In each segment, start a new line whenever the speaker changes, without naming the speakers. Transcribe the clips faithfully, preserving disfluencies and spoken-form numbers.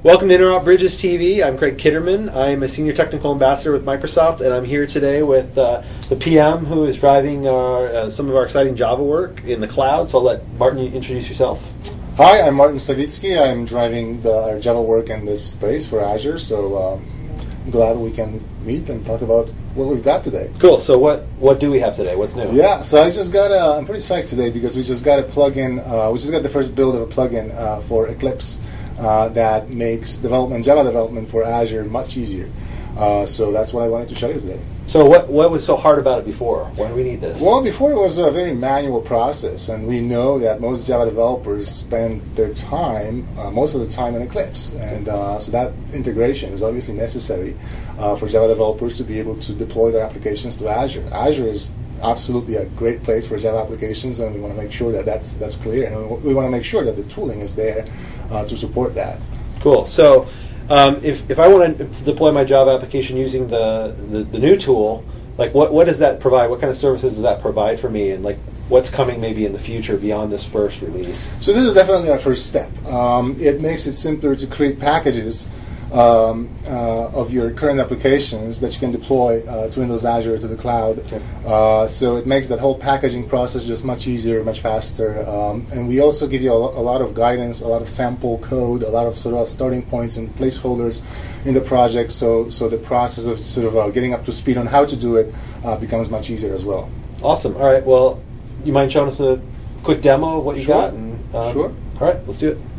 Welcome to Interop Bridges T V. I'm Craig Kitterman. I'm a Senior Technical Ambassador with Microsoft, and I'm here today with uh, the P M who is driving our, uh, some of our exciting Java work in the cloud. So I'll let Martin introduce yourself.
Hi, I'm Martin Savitsky. I'm driving the our Java work in this space for Azure, so um, I'm glad we can meet and talk about what we've got today.
Cool. So what, what do we have today? What's new?
Yeah, so I just got a, I'm pretty psyched today because we just got a plugin, uh, we just got the first build of a plugin uh, for Eclipse uh, that makes development, Java development for Azure much easier. Uh, so that's what I wanted to show you today.
So what what was so hard about it before? Why do we need this?
Well, before it was a very manual process, and we know that most Java developers spend their time, uh, most of the time in Eclipse, and uh, so that integration is obviously necessary uh, for Java developers to be able to deploy their applications to Azure. Azure is absolutely a great place for Java applications, and we want to make sure that that's that's clear, and we want to make sure that the tooling is there uh, to support that.
Cool. So. Um, if, if I want to deploy my Java application using the, the, the new tool, like what, what does that provide? What kind of services does that provide for me? And like what's coming maybe in the future beyond this first release?
So this is definitely our first step. Um, it makes it simpler to create packages um, uh, of your current applications that you can deploy uh, to Windows Azure, to the cloud.
Okay.
Uh, so it makes that whole packaging process just much easier, much faster. Um, and we also give you a, lo- a lot of guidance, a lot of sample code, a lot of sort of starting points and placeholders in the project. So, so the process of sort of uh, getting up to speed on how to do it uh, becomes much easier as well.
Awesome. All right. Well, you mind showing us a quick demo of what you
Sure.
got? And, um,
Sure.
All right. Let's do it.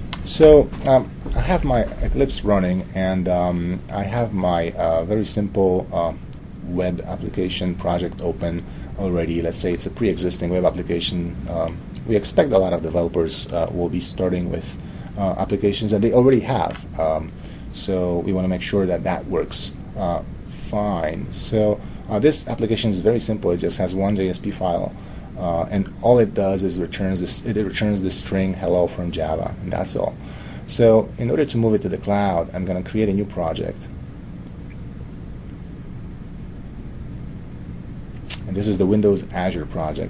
So um, I have my Eclipse running, and um, I have my uh, very simple uh, web application project open already. Let's say it's a pre-existing web application. Um, we expect a lot of developers uh, will be starting with uh, applications that they already have. Um, so we want to make sure that that works uh, fine. So uh, this application is very simple. It just has one J S P file. Uh, and all it does is returns this, it returns the string hello from Java, and that's all. So in order to move it to the cloud, I'm going to create a new project. And this is the Windows Azure project.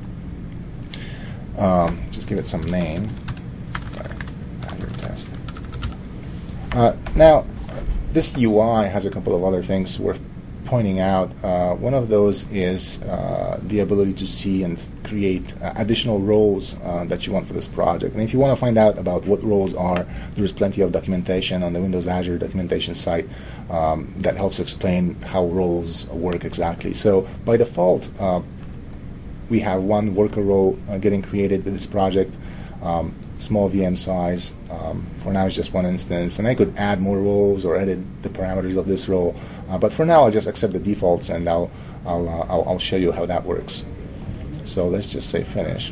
Um, just give it some name. Azure test. Uh, now, this U I has a couple of other things worth pointing out. Uh, one of those is uh, the ability to see and create uh, additional roles uh, that you want for this project. And if you want to find out about what roles are, there's plenty of documentation on the Windows Azure documentation site um, that helps explain how roles work exactly. So by default, uh, we have one worker role uh, getting created with this project. Um, small V M size. Um, for now, it's just one instance, and I could add more roles or edit the parameters of this role. Uh, but for now, I'll just accept the defaults, and I'll I'll, uh, I'll I'll show you how that works. So let's just say finish.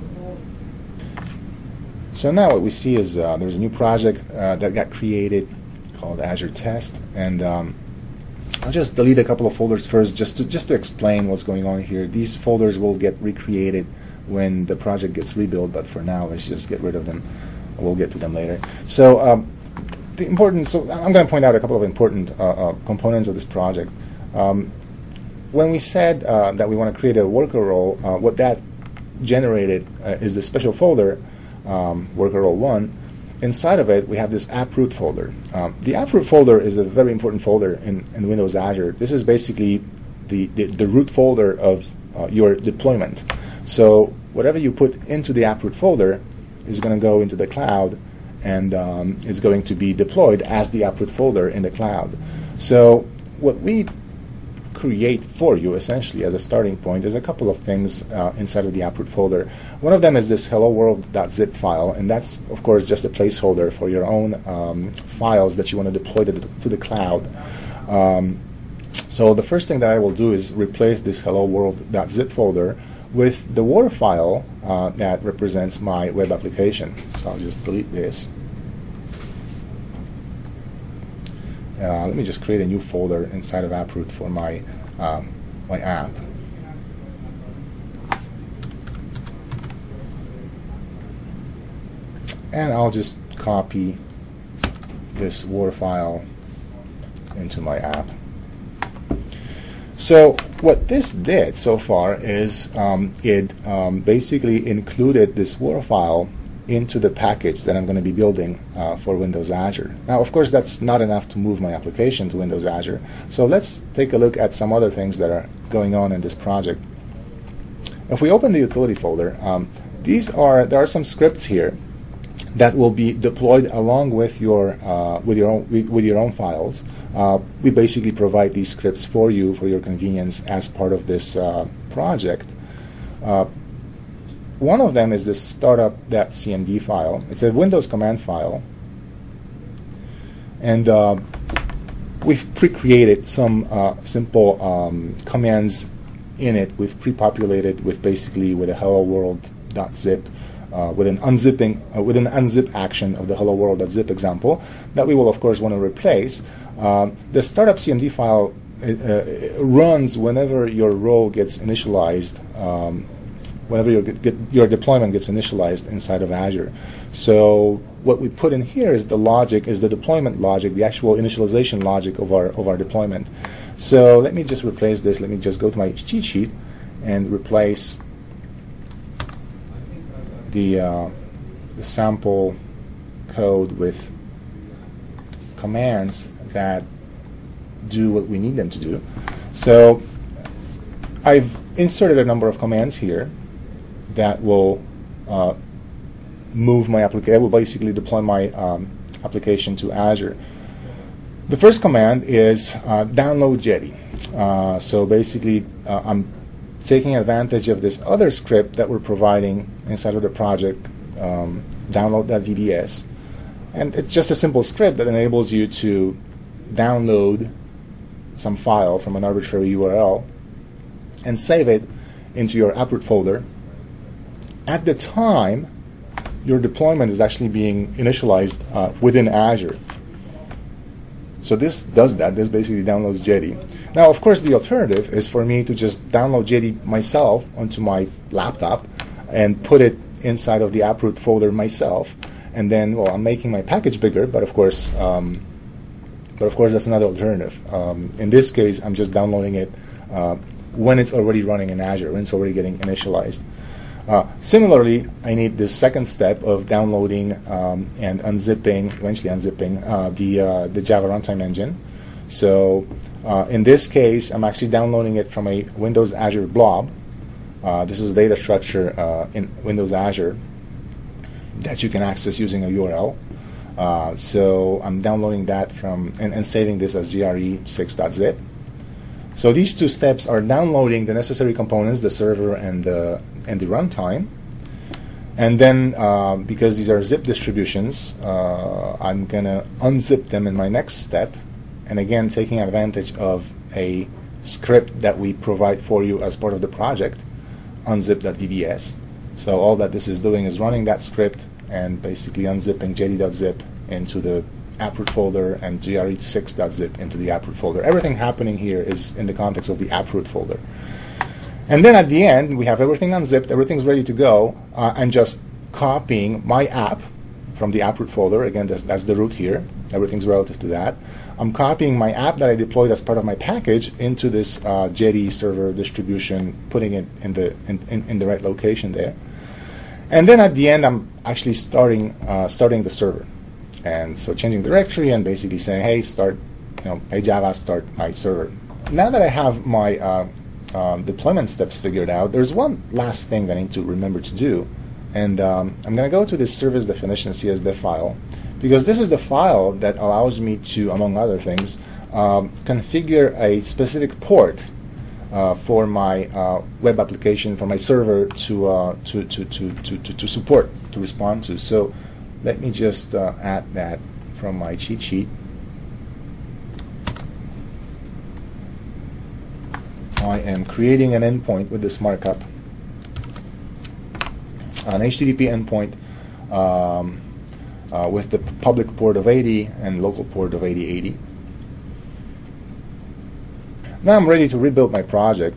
So now what we see is uh, there's a new project uh, that got created called Azure Test, and um, I'll just delete a couple of folders first, just to just to explain what's going on here. These folders will get recreated when the project gets rebuilt, but for now, let's just get rid of them. We'll get to them later. So um, the important, so I'm going to point out a couple of important uh, uh, components of this project. Um, when we said uh, that we want to create a worker role, uh, what that generated uh, is this special folder, um, worker role one. Inside of it, we have this app root folder. Um, the app root folder is a very important folder in, in Windows Azure. This is basically the, the, the root folder of uh, your deployment. So whatever you put into the app root folder is going to go into the cloud, and um, is going to be deployed as the app root folder in the cloud. So what we create for you essentially as a starting point is a couple of things uh, inside of the app root folder. One of them is this hello world.zip file, and that's of course just a placeholder for your own um, files that you want to deploy to the, to the cloud. Um, so the first thing that I will do is replace this hello world.zip folder with the war file uh, that represents my web application. So I'll just delete this. Uh, let me just create a new folder inside of AppRoot for my um, my app. And I'll just copy this war file into my app. So what this did so far is um, it um, basically included this war file into the package that I'm going to be building uh, for Windows Azure. Now, of course, that's not enough to move my application to Windows Azure. So let's take a look at some other things that are going on in this project. If we open the utility folder, um, these are there are some scripts here that will be deployed along with your uh, with your own with, with your own files. Uh, we basically provide these scripts for you for your convenience as part of this uh, project. Uh, one of them is this startup.cmd file. It's a Windows command file, and uh, we've pre-created some uh, simple um, commands in it. We've pre-populated with basically with a hello world.zip. Uh, with an unzipping, uh, with an unzip action of the hello world.zip example that we will of course want to replace. Uh, the startup C M D file uh, runs whenever your role gets initialized, um, whenever your, get, your deployment gets initialized inside of Azure. So what we put in here is the logic, is the deployment logic, the actual initialization logic of our of our deployment. So let me just replace this. Let me just go to my cheat sheet and replace The, uh, the sample code with commands that do what we need them to do. So I've inserted a number of commands here that will uh, move my application, will basically deploy my um, application to Azure. The first command is uh, download Jetty. Uh, so basically uh, I'm taking advantage of this other script that we're providing inside of the project, um, download.vbs. And it's just a simple script that enables you to download some file from an arbitrary U R L and save it into your uproot folder at the time your deployment is actually being initialized uh, within Azure. So this does that. This basically downloads Jetty. Now, of course, the alternative is for me to just download Jetty myself onto my laptop and put it inside of the uproot folder myself. And then, well, I'm making my package bigger, but of course, um, but of course, that's another alternative. Um, in this case, I'm just downloading it uh, when it's already running in Azure, when it's already getting initialized. Uh, similarly, I need this second step of downloading um, and unzipping, eventually unzipping uh, the uh, the Java runtime engine. So uh, in this case, I'm actually downloading it from a Windows Azure blob. Uh, this is data structure uh, in Windows Azure that you can access using a U R L. Uh, so I'm downloading that from and, and saving this as G R E six.zip. So these two steps are downloading the necessary components, the server and the and the runtime. And then, uh, because these are zip distributions, uh, I'm going to unzip them in my next step. And again, taking advantage of a script that we provide for you as part of the project, unzip.vbs. So all that this is doing is running that script and basically unzipping jetty.zip into the uproot folder and G R E six.zip into the uproot folder. Everything happening here is in the context of the uproot folder. And then at the end, we have everything unzipped, everything's ready to go. Uh, I'm just copying my app from the uproot folder. Again, that's, that's the root here. Everything's relative to that. I'm copying my app that I deployed as part of my package into this uh, Jetty server distribution, putting it in the in, in, in the right location there. And then at the end, I'm actually starting uh, starting the server. And so changing directory and basically saying, hey, start, you know, hey Java, start my server. Now that I have my uh, um, deployment steps figured out, there's one last thing that I need to remember to do. And um, I'm going to go to this service definition C S D file, because this is the file that allows me to, among other things, um, configure a specific port uh, for my uh, web application, for my server to, uh, to, to, to, to, to, to support, to respond to. So let me just uh, add that from my cheat sheet. I am creating an endpoint with this markup, an H T T P endpoint um, uh, with the public port of eighty and local port of eighty eighty. Now I'm ready to rebuild my project.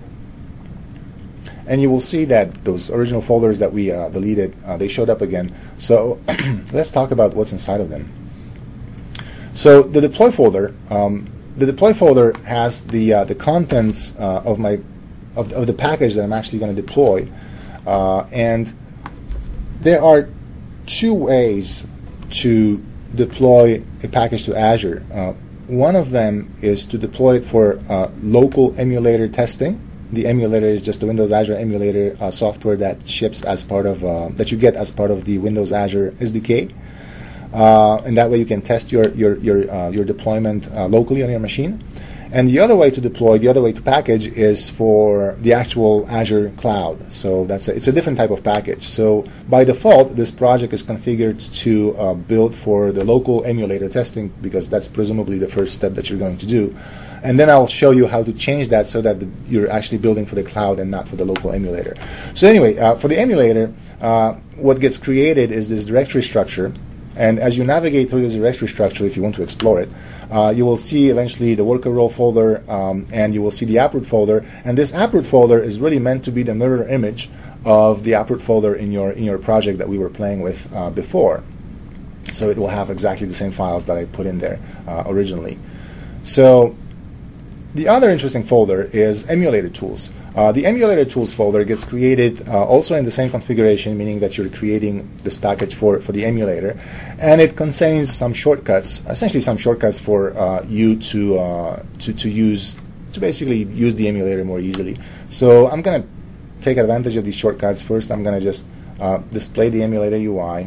And you will see that those original folders that we uh, deleted, uh, they showed up again. So let's talk about what's inside of them. So the deploy folder, um, the deploy folder has the uh, the contents uh, of my of, of the package that I'm actually going to deploy, uh, and there are two ways to deploy a package to Azure. Uh, one of them is to deploy it for uh, local emulator testing. The emulator is just the Windows Azure emulator uh, software that ships as part of uh, that you get as part of the Windows Azure S D K, uh, and that way you can test your your your uh, your deployment uh, locally on your machine. And the other way to deploy, the other way to package, is for the actual Azure cloud. So that's a, it's a different type of package. So by default, this project is configured to uh, build for the local emulator testing, because that's presumably the first step that you're going to do. And then I'll show you how to change that so that the, you're actually building for the cloud and not for the local emulator. So anyway, uh, for the emulator, uh, what gets created is this directory structure. And as you navigate through this directory structure, if you want to explore it, uh, you will see eventually the worker role folder, um, and you will see the app-root folder. And this app-root folder is really meant to be the mirror image of the app-root folder in your in your project that we were playing with uh, before. So it will have exactly the same files that I put in there uh, originally. So the other interesting folder is emulator tools. Uh, the emulator tools folder gets created uh, also in the same configuration, meaning that you're creating this package for, for the emulator, and it contains some shortcuts, essentially some shortcuts for uh, you to, uh, to to use to basically use the emulator more easily. So I'm going to take advantage of these shortcuts. First, I'm going to just uh, display the emulator U I,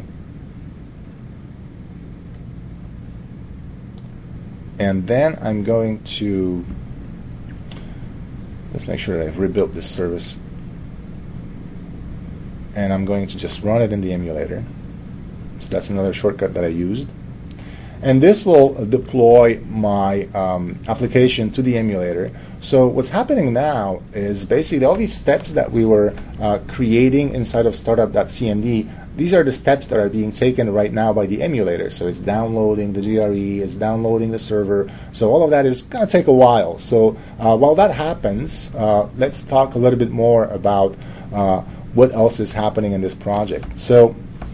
and then I'm going to let's make sure that I've rebuilt this service. And I'm going to just run it in the emulator. So that's another shortcut that I used. And this will deploy my um, application to the emulator. So what's happening now is basically all these steps that we were uh, creating inside of startup dot c m d, these are the steps that are being taken right now by the emulator. So it's downloading the G R E, it's downloading the server. So all of that is going to take a while. So uh, while that happens, uh, let's talk a little bit more about uh, what else is happening in this project. So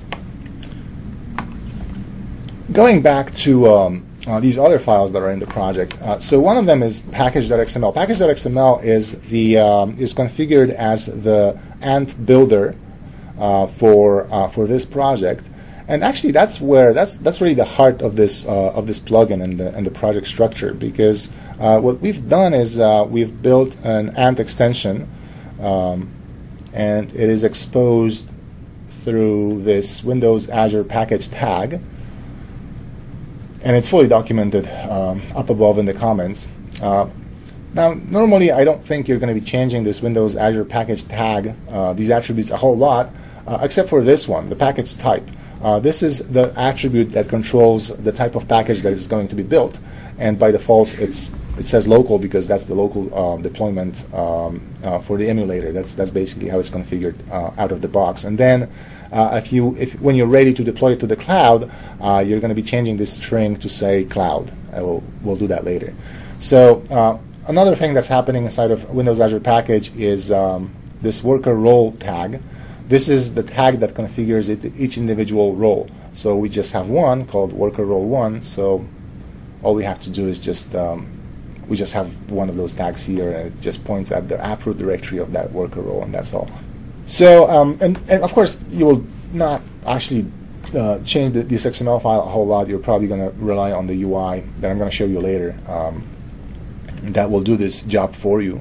going back to um, uh, these other files that are in the project. Uh, so one of them is package dot x m l. package dot x m l is the um, is configured as the Ant builder Uh, for uh, for this project, and actually that's where that's that's really the heart of this uh, of this plugin and the and the project structure, because uh, what we've done is uh, we've built an Ant extension, um, and it is exposed through this Windows Azure package tag, and it's fully documented um, up above in the comments. Uh, Now, normally I don't think you're going to be changing this Windows Azure package tag, uh, these attributes a whole lot, uh, except for this one, the package type. Uh, this is the attribute that controls the type of package that is going to be built, and by default it's it says local because that's the local uh, deployment um, uh, for the emulator. That's that's basically how it's configured uh, out of the box. And then uh, if you if when you're ready to deploy it to the cloud, uh, you're going to be changing this string to say cloud. I will we'll do that later. So. Uh, Another thing that's happening inside of Windows Azure Package is um, this worker role tag. This is the tag that configures it, each individual role. So we just have one called worker role one. So all we have to do is just um, we just have one of those tags here, and it just points at the app-root directory of that worker role, and that's all. So um, and and of course you will not actually uh, change the, this X M L file a whole lot. You're probably going to rely on the U I that I'm going to show you later. Um, that will do this job for you.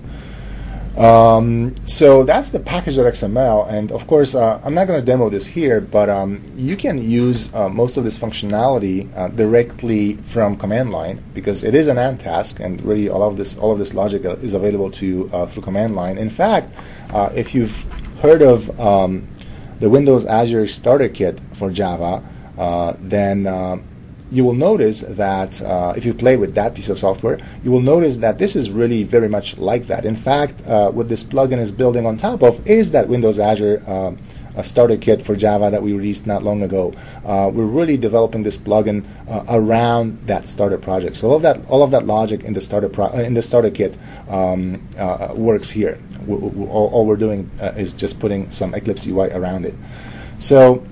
Um, so that's the package dot x m l, and of course uh, I'm not going to demo this here, but um, you can use uh, most of this functionality uh, directly from command line, because it is an Ant task, and really all of this all of this logic is available to you uh, through command line. In fact, uh, if you've heard of um, the Windows Azure Starter Kit for Java, uh, then uh, you will notice that uh, if you play with that piece of software, you will notice that this is really very much like that. In fact, uh, what this plugin is building on top of is that Windows Azure uh, a starter kit for Java that we released not long ago. Uh, we're really developing this plugin uh, around that starter project. So all of that, all of that logic in the starter pro uh, in the starter kit um, uh, works here. We, we, all, all we're doing uh, is just putting some Eclipse U I around it. So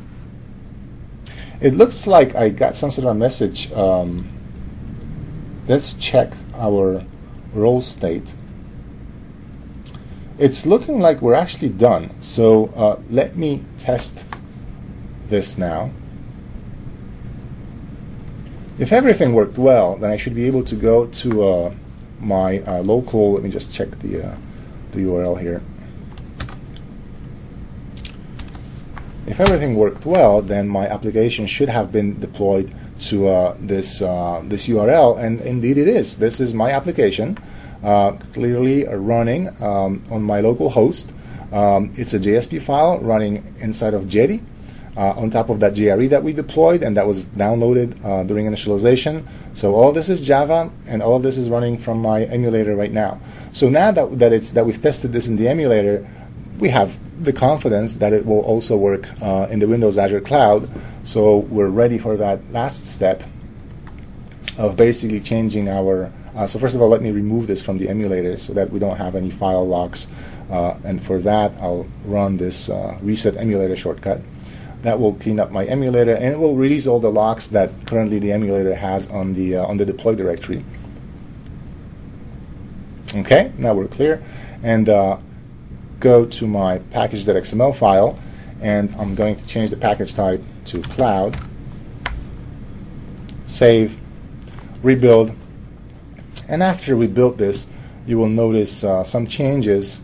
it looks like I got some sort of a message. Um, let's check our role state. It's looking like we're actually done. So uh, let me test this now. If everything worked well, then I should be able to go to uh, my uh, local, let me just check the, uh, the U R L here. If everything worked well, then my application should have been deployed to uh, this, uh, this U R L, and indeed it is. This is my application, uh, clearly running um, on my local host. Um, it's a J S P file running inside of Jetty. Uh, on top of that J R E that we deployed and that was downloaded uh, during initialization. So all this is Java, and all of this is running from my emulator right now. So now that, that, it's, that we've tested this in the emulator, we have the confidence that it will also work uh, in the Windows Azure Cloud. So we're ready for that last step of basically changing our... Uh, so first of all, let me remove this from the emulator so that we don't have any file locks. Uh, and for that, I'll run this uh, reset emulator shortcut. That will clean up my emulator, and it will release all the locks that currently the emulator has on the uh, on the deploy directory. Okay, now we're clear, and uh, go to my package.xml file, and I'm going to change the package type to cloud. Save, rebuild, and after we build this, you will notice uh, some changes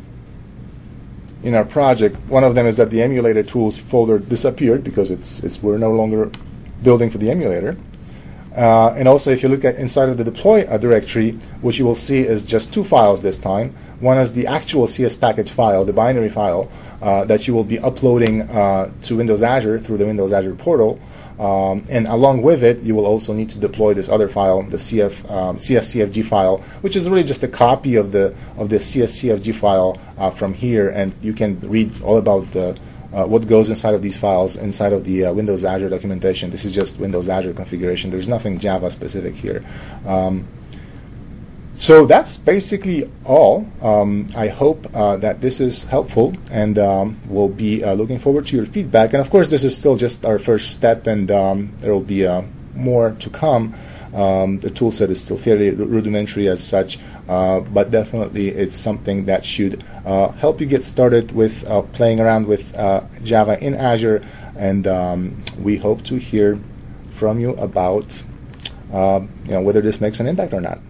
in our project. One of them is that the emulator tools folder disappeared because it's, it's we're no longer building for the emulator. Uh, and also, if you look at inside of the deploy uh, directory, what you will see is just two files this time. One is the actual C S package file, the binary file uh, that you will be uploading uh, to Windows Azure through the Windows Azure portal. Um, and along with it, you will also need to deploy this other file, the C F, um, C S C F G file, which is really just a copy of the of the C S C F G file uh, from here, and you can read all about the uh, what goes inside of these files inside of the uh, Windows Azure documentation. This is just Windows Azure configuration. There's nothing Java specific here. Um, So that's basically all. Um, I hope uh, that this is helpful, and um, we'll be uh, looking forward to your feedback. And of course, this is still just our first step, and um, there will be uh, more to come. Um, the toolset is still fairly rudimentary as such, uh, but definitely it's something that should uh, help you get started with uh, playing around with uh, Java in Azure, and um, we hope to hear from you about uh, you know, whether this makes an impact or not.